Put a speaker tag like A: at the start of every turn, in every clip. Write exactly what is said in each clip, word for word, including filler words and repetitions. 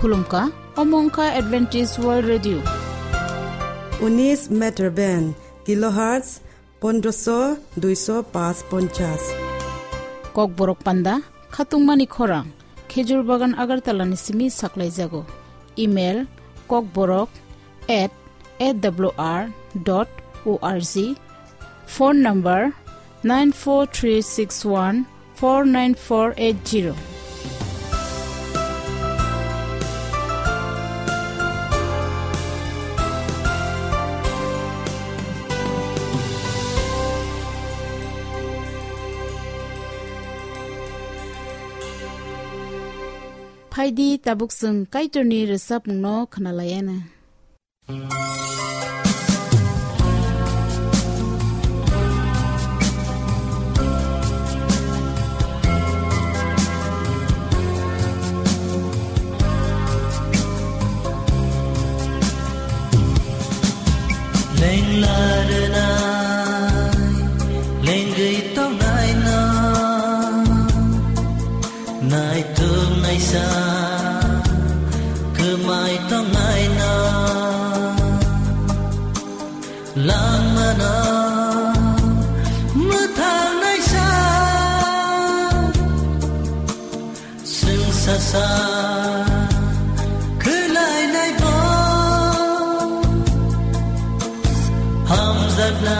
A: khulumka omongka Adventist World Radio
B: उन्नीस metre band kilohertz पंद्रह सौ दो सौ पाँच पचास
A: kok borok panda khatungmani khorang khejur bagan agartala ni simi saklai jago email kokborok at a w r dot org phone number nine four three six one four nine four eight zero Phaidi tabuk sung kaitoni resap mungno khnalayana
C: Leng larna leng gei tong nai na nai tu nai sa mai tong nai na lang mana mu thang nai sa sing sa sa cứ lại nai bo ham zat na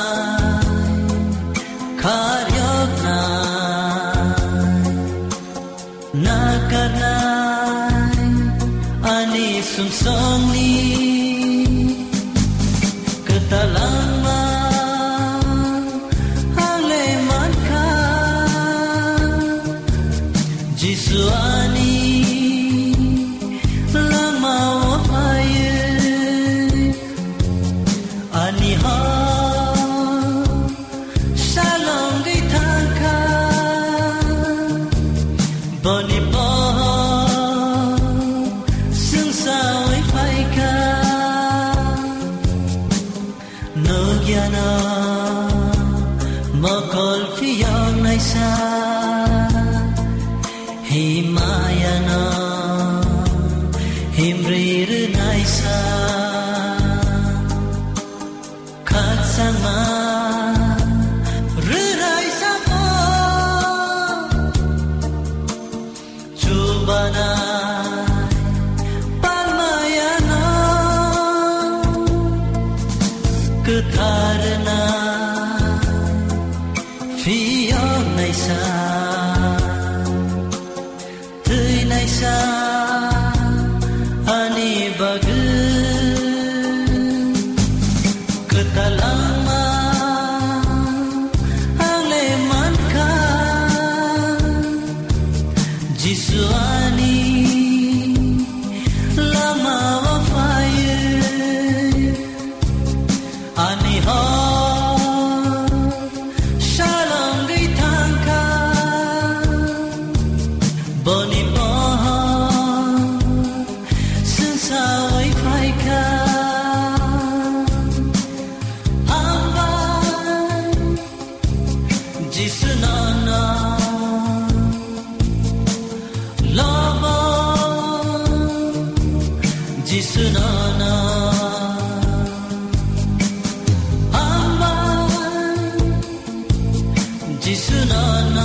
C: khar yok na na karna sum song ni ketalama ale man kha jisu ani lama wa paye ani ha shalom gi thanka boni bo Yana makol fiyang naisa himayana himrir naisa katsama riraisa mo chubana Ketarna fiyang naisa tui naisa ani bagu ketalama ale manka jisu ani lama wafaye ani ha shalom gi thanka boni bo sinsa wai phai ka amba jisu na na love jisu na na Jisunana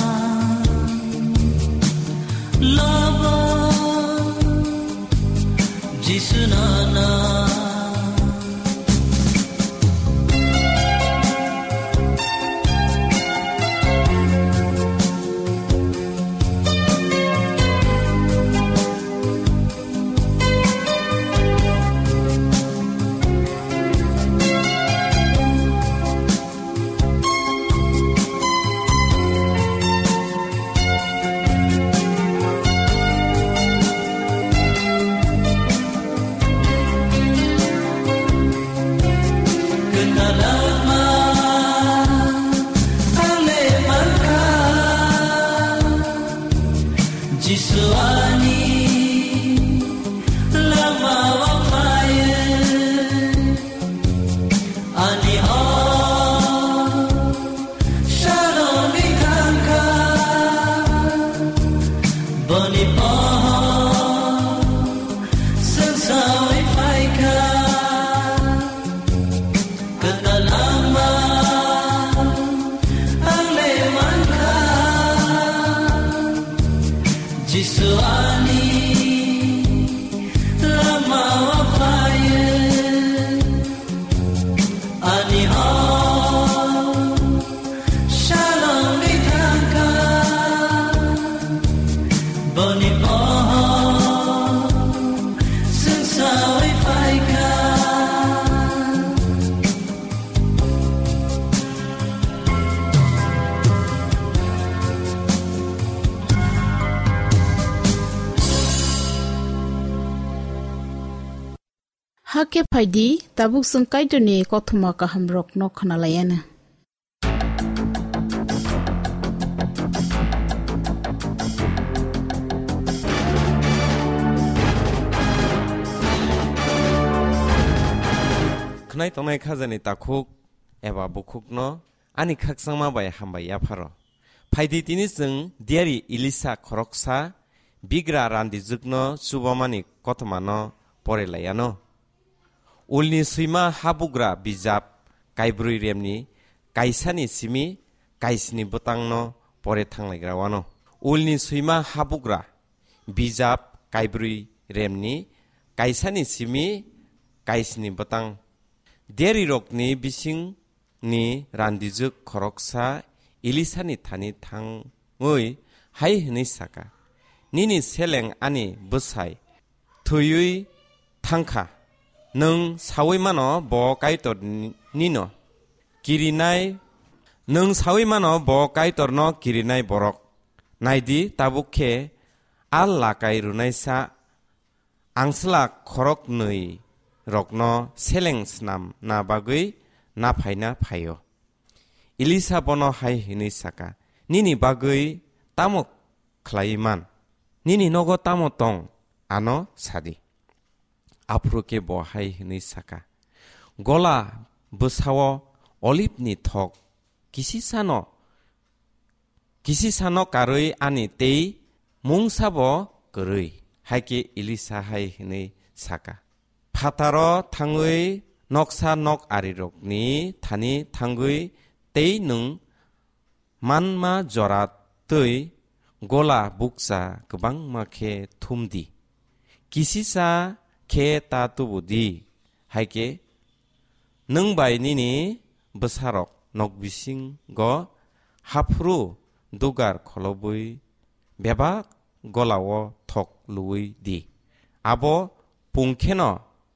C: love Jisunana
A: Hake paidi tabuk sungkai duni kothuma kaham rok no khanalayana.
D: Knai tonai khajani takhuk eba bukhuk no ani khaksangma bai hambai yapharo. Paidi tini jeng diari Elisa khoroksa bigra randi jukno subamani kothoma no porelayano. Ulni suima habugra bijap kaibrui remni kaisani simi kaisni botangno pore thanglaigrawano. Ulni suima habugra bijap kaibrui remni kaisani simi kaisni botang deri rokni bising ni randijuk khoroksa Elisani thani thangoi hai hni saka. Nini seleng ani bwsai thuyui thangkha. Nung sawi mano bo kaitor nino kirinai nung sawi mano bo kaitor no kirinai borok naidi tabukhe al lakai runaisa angsla khorok nui rokno seleng snam na bagui na phaina phayo. Elisa bono hai hini saka nini bagui tamok khlaiman nini nogo tamo tong ano sadi. Apruke bo hai hini saka gola busawo olive ni thok kisi sano kisi sano karui ani tei mungsabo karui haike Elisa hai hini saka. Pataro thangui noksa nok arirokni thani thangui tei nung manma jora tui gola buksa kubang makhe thumdi kisisa khe ta tubudi haike nung bai nini bwsarok nok bising go hapru dugar kholobui beba golao thok lui di abo pungkheno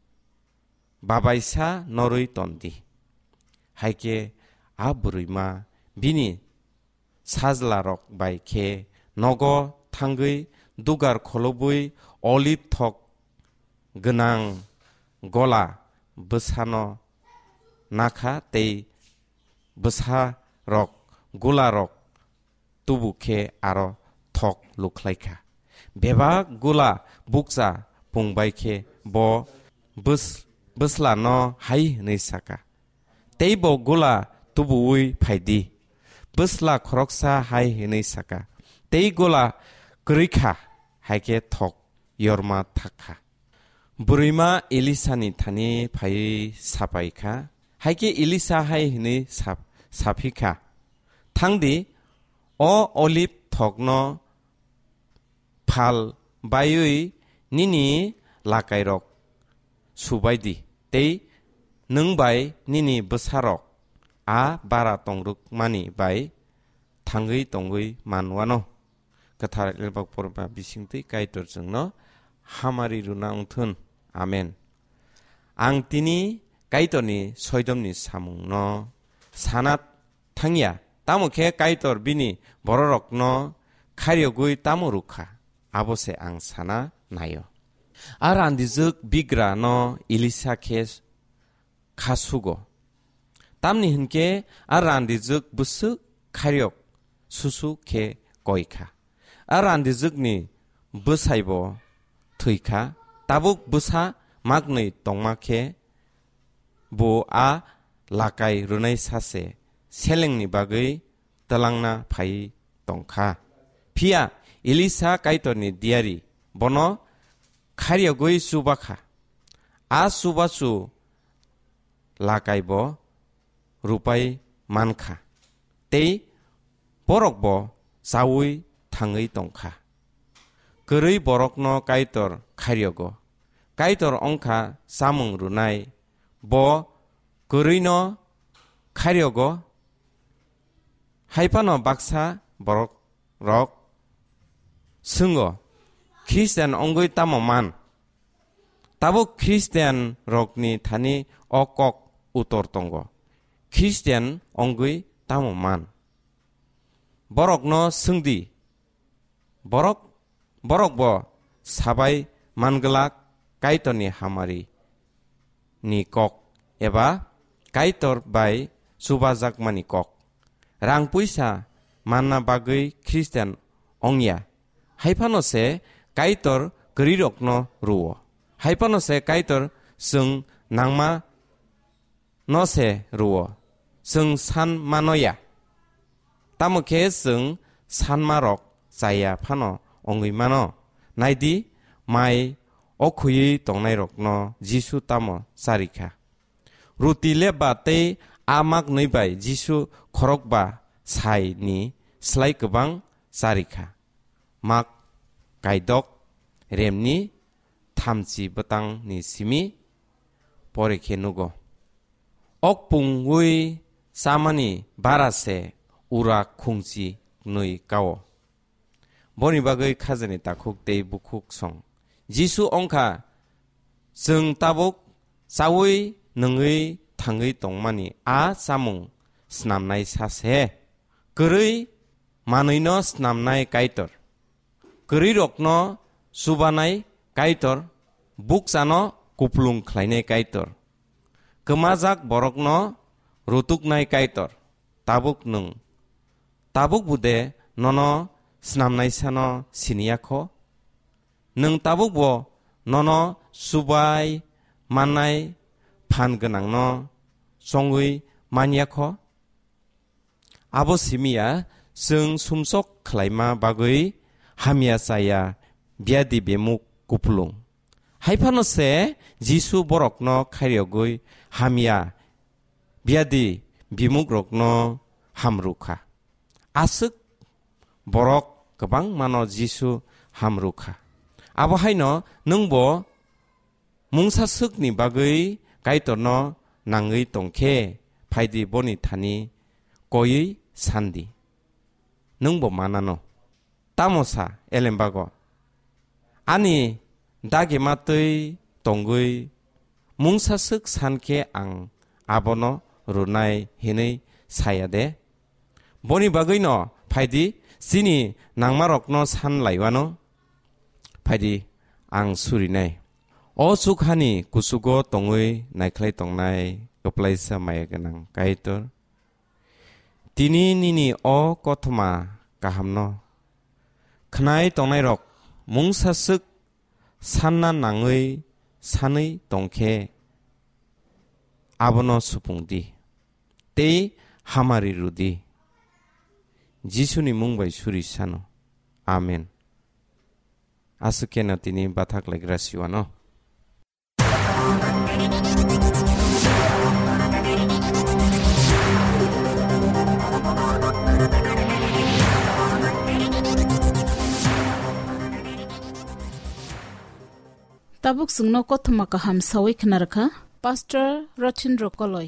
D: babaisa norui tondi haike aburuima bini sajlarok bai khe nogo thangui dugar kholobui olive thok gwnang gola bwsano nakha tei bwsa rok gola rok tubukhe aro thok lukhlaikha beba gola buksa pungbai khe bo bus busla no hai nei saka tei bo gola tubui phaidi busla khoroksa hai nei saka tei gola krikha haike thok yorma thakha buruima Elisani thani phai sapaikha haike Elisa hai nei sap saphikha thangdi o olive thokno phal bayui nini lakairok subaidi tei nungbai nini bwsarok a bara tongruk mani bai thangui tongui manwano kathar elbak porba bisingtei kaitor jengno hamari runa ungthun amen. Ang tini kaitorni soidomni samungno sanat thangya tamukhe kaitor bini bororokno kharyogui tamurukha abose ang sana nayo. Arandizuk bigra no Elisa khes khasugo tamni hinke arandizuk busuk kharyok susu khe koikha arandizuk ni busaibo thuikha tabuk busa magnei tongmakhe bo a lakai runai sase selengni bagui talangna phai tongkha phia Elisa kaitorni diari bono kharyogui subakha a subasu lakaibo rupai mankha tei borokbo saui thangui tongkha korui borokno kaitor kharyogo kaitor ongkha samung runai bo koruino kharyogo haipano baksa borok rok sungo Christian ongoi tamoman tabuk Christian rokni thani okok utor tongo Christian ongoi tamoman borokno sungdi borok borok bo sabai manglak kaitoni hamari ni kok eba kaitor bai subajak mani kok rang puisa manna bagui Christian ongya haipano se kaitor grirokno ruo haipano se kaitor sung nangma no se ruo sung san manoya tamo ke sung san marok saya phano ongui mano naidi mai okhui tongnai rokno Jisu tamo sarikha ruti leba te amak nei bai Jisu khorokba sai ni slai kobang sarikha mak kaidok remni thamchi botang ni simi pore khenugo okpung ui samani barase ura khungchi nui kao boni bagai khajani takhuk tei bukhuk song Jisu ongkha jeng tabuk sawi nungui thangui tongmani a samung snamnai sase gurui manuino snamnai kaitor gurui rokno subanai kaitor buksano kuplung khlainai kaitor kemajak borokno rutuknai kaitor tabuk nung tabuk bude nono snamnai sano siniakho nung tabuk bo nono subai manai phan gonang no songui maniakho abo simia sung sumsok khlaima bagui hamia saya biadi bemuk kuplung haifano se Jisu borokno khairiogui hamia biadi bimuk rokno hamrukha asuk borok gobang mano Jisu hamrukha abo haino nungbo mungsasukni bagui kaitorno nangui tongkhe phaidi boni thani koi sandi nungbo manano tamosa elembago ani dagi matui tongui mungsasuk sanke ang abono runai hinei sayade boni bagui no phaidi sini nangmarokno san laiwano phaidi ang surinai o sukhani kusugo tongui naikhlai tongnai koplaisa mayaganang kaitor tini nini o kothoma kahamno khnai tongnai rok mungsasuk sanna nangui sanui tongkhe abono supungdi tei hamari rudi Jisuni mungbai suri sano amen asukena tini bathak lagrasiwano
A: tabuk sungno kothoma kaham sawi khnarkha Pastor Rachindra Koloi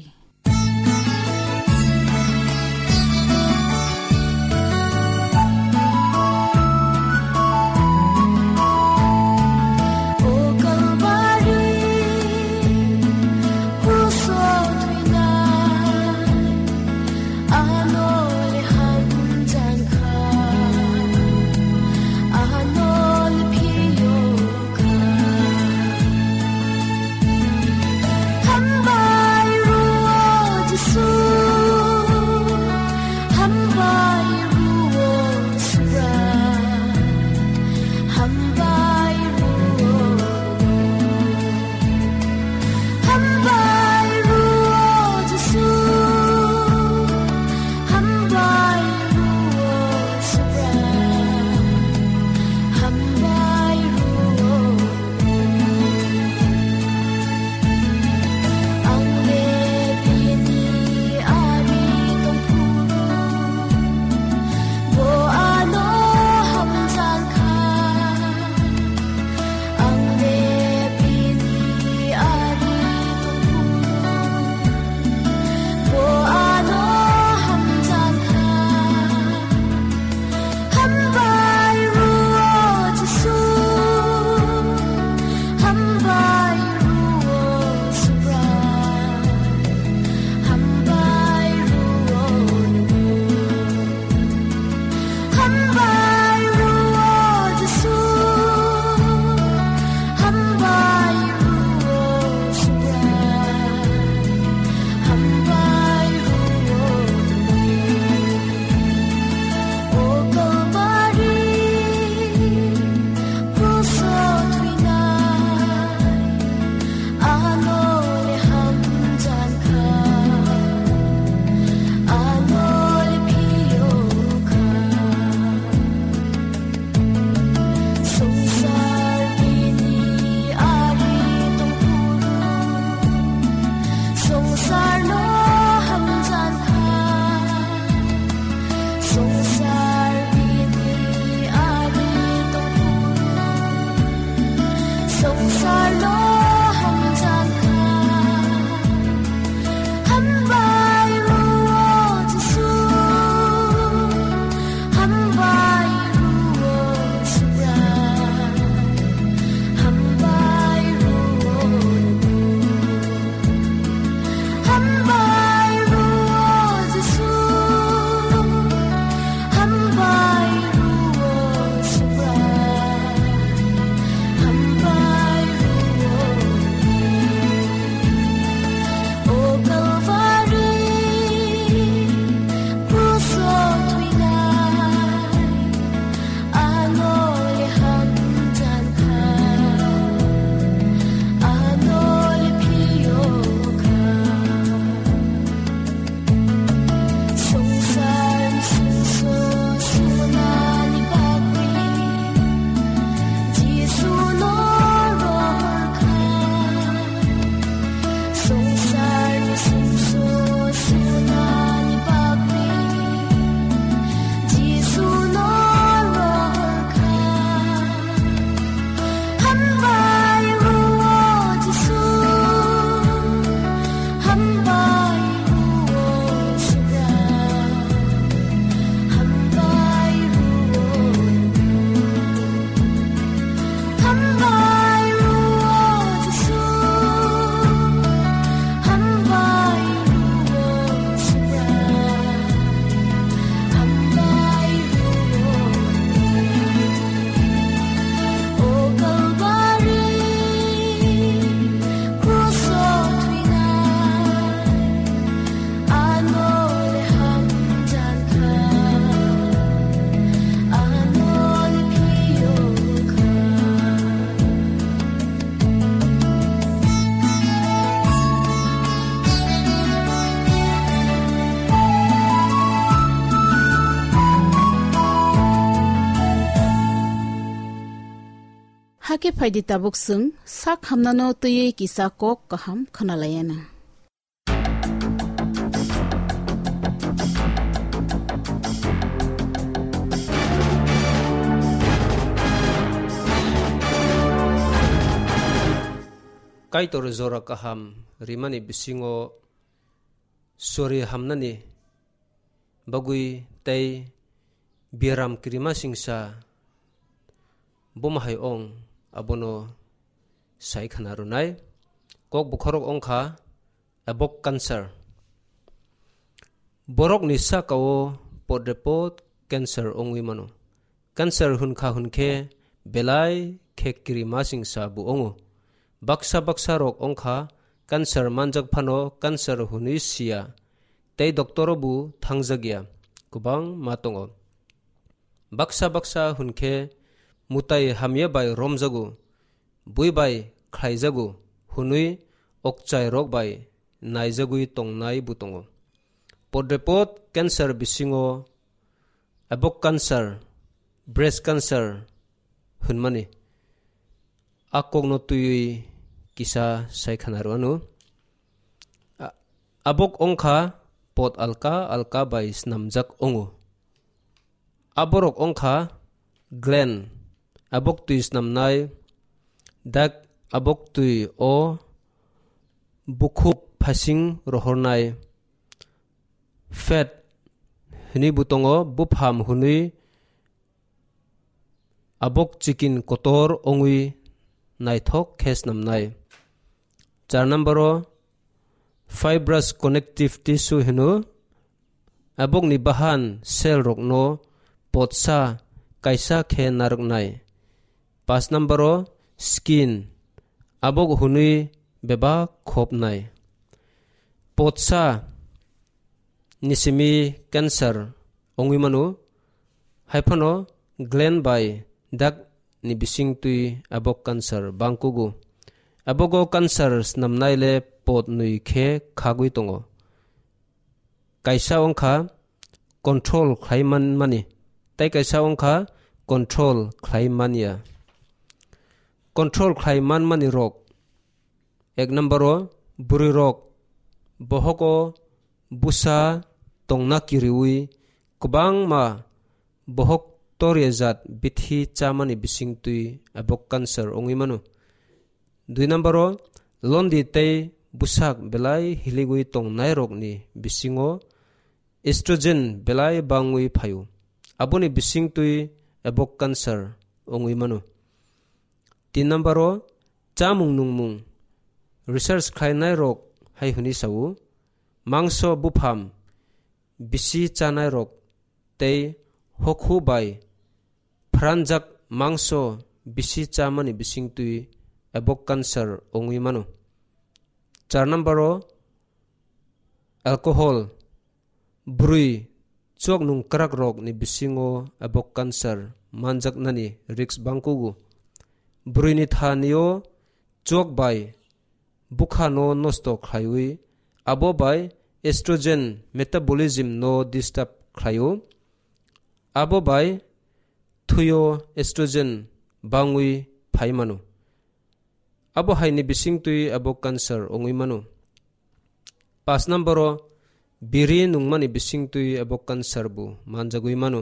E: Hamba
A: Sake phaidi tabuk sung sak hamnano tuye kisa kok kaham khanalayana.
E: Kaitor zora kaham rimani bisingo sori hamnani bagui tay biram kirima singsa bomahai ong abono sai khanarunai kok bukhorok ongkha abok cancer borok nisa kawo podrepot cancer ongwi mano cancer hunkha hunke belai khek kirima singsa bu ongo baksa baksa rok ongkha cancer manjak phano cancer hunisia tei doctor bu thangjagya kubang matongo baksa baksa hunke mutai hamye bai romjagu bui bai khlaijagu hunui okchai rok bai naijagui tongnai butongo podrepot cancer bisingo abok cancer breast cancer hunmani akogno tui kisa saikhanar anu abok ongkha pot alka alka bai snamjak ongo aborok ongkha gland abok tui snamnai dak abok tui o bukhuk phasing rohornai fat hini butongo bupham hunui abok chicken kotor ongui naithok khes namnai char numbero fibrous connective tissue hinu abok ni bahan cell rokno potsa kaisa khe naroknai pas numbero skin abok hunui beba khopnai potsa nisimi cancer ongwi manu haifano gland by dak ni bising tui abok cancer bangkugu abogo cancer snamnai le pot nui khe khagui tongo kaisa ongkha control khlaiman mani tai kaisa ongkha control khlaimania control khlaiman mani rok ek numbero buri rok bohoko busa tongna kiriui kubang ma bohok toriazat bithi chamani bising tui abok cancer ongi manu dui numbero londi tei busak belai hiligui tongnai rok ni bisingo estrogen belai bangui phayu aboni bising tui abok cancer ongui manu tin numbero chamung nungmung research khlainai rok hai huni sau mangso bupham bisi chanai rok tei hokhu bai pranjak mangso bisi chamani bising tui abok cancer ongui manu char numbero alcohol brui chok nung krak rok ni bisingo abok cancer manjak nani risk bangkugu brui ni thanio chok bai bukha no nosto khlaiui abo bai estrogen metabolism no disturb khlaio abo bai thuyo estrogen bangui phaimanu abo haini bising tui abo cancer ongui manu pas numbero biri nungmani bising tui abo cancer bu manjagui manu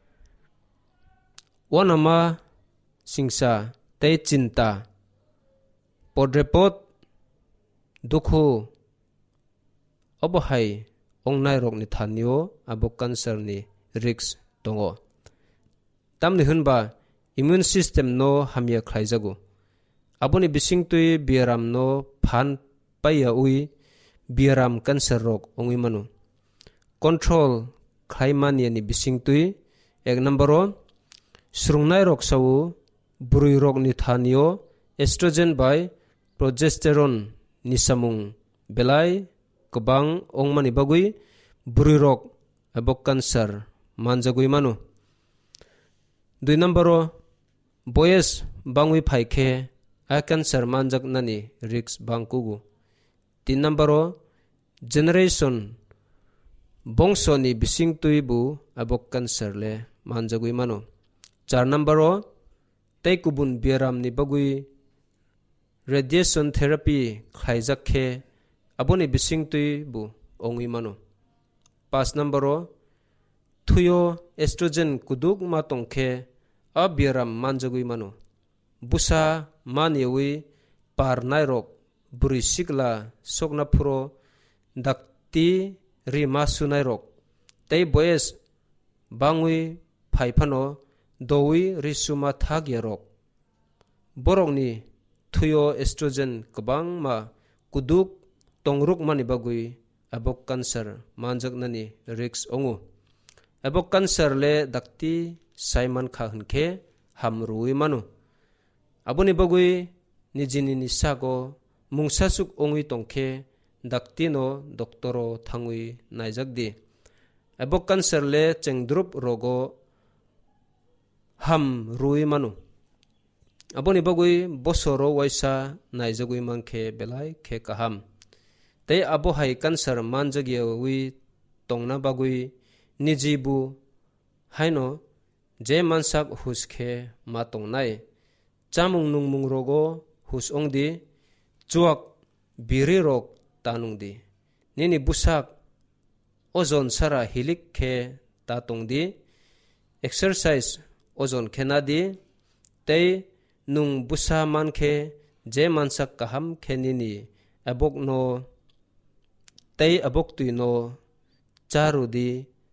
E: wanama singsa tei cinta podrepot dukhu abo hai ongnai rok ni thanio abo cancer ni risk tongo tamni hunba immune system no hamya khlaijagu aboni bising tui biaram no phan paya ui biaram cancer rok ongui manu control khlaimani ni bising tui ek numbero srungnai rok sau brui rok ni thanio estrogen by progesterone ni samung belai kubang ongmani bagui brui rok abok cancer manjagui manu dui numbero boyes bangui phaikhe a cancer manjak nani risk bangkugu tin numbero generation bongso ni bising tui bu abok cancer le manjagui manu char numbero tay kubun biaram ni bagui radiation therapy khaijak khe aboni bising tui bu ongui manu pas numbero thuyo estrogen kuduk ma tongkhe a biaram manjagui manu busa maniwi par nairok buri sikla sokna phuro dakti ri masu nairok tay boys bangui phaifano dowi risuma thagyarok borokni thuyo estrogen kabang ma kuduk tongruk mani bagui abok cancer manjak nani risks ongu abok cancer le dakti saiman kha hunke hamrui manu aboni bagui nijini ni sago mungsasuk ongui tongkhe dakti no doktoro thangui naijak di abok cancer le chengdrup rogo ham rui manu aboni bagui bosoro waisa naijagui mangkhe belai khe kaham tei abo hai cancer manjagyewi tongna bagui nijibu haino je mansak huskhe ma tongnai chamung nungmung rogo hus ongdi chuak biri rok tanungdi nini busak ozon sara hilik khe ta tongdi exercise ozon khenadi tei nung busa mankhe je mansak kaham khenini abok no tei abok tuino charudi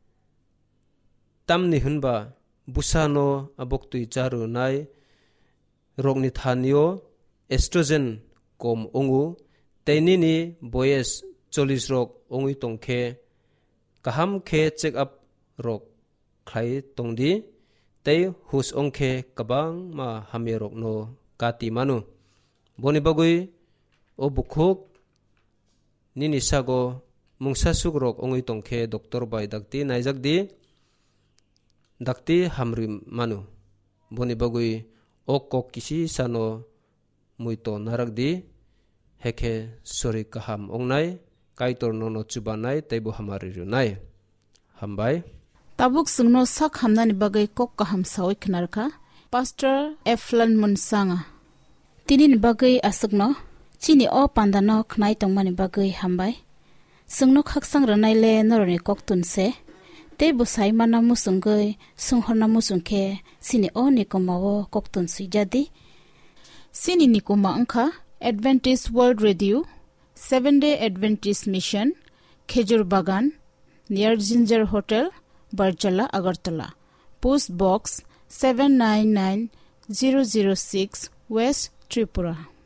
E: tamni hunba busano abok tui charu nai rokni thanio estrogen kom ongu teinini boys forty rok ongui tongkhe kaham khe check up rok khai tongdi tei hus ongkhe kabang ma hame rok no kati manu boni bagui obukhuk nini sago mungsasuk rok ongui tongkhe doctor bai dakti naijak di dakti hamri manu boni bagui okok kisi sano muito narak di hekhe sori kaham ongnai kaitor nono chubanai teibo hamari runai hambai
A: tabuk sungno sak hamnani bagai kok kaham sawi knarka pastor eflan munsanga tinin bagai asukno chini o pandano khnai tongmani bagai hambai sungno khaksang ranai le norone kok tunse teibo saimana musungai sunghorna musungkhe sini o nikomawo kok tunsi jadi sini nikoma angkha Adventist World Radio seven day Adventist Mission Khejur Bagan near Ginger Hotel Barjala Agartala Post Box seven nine nine zero zero six West Tripura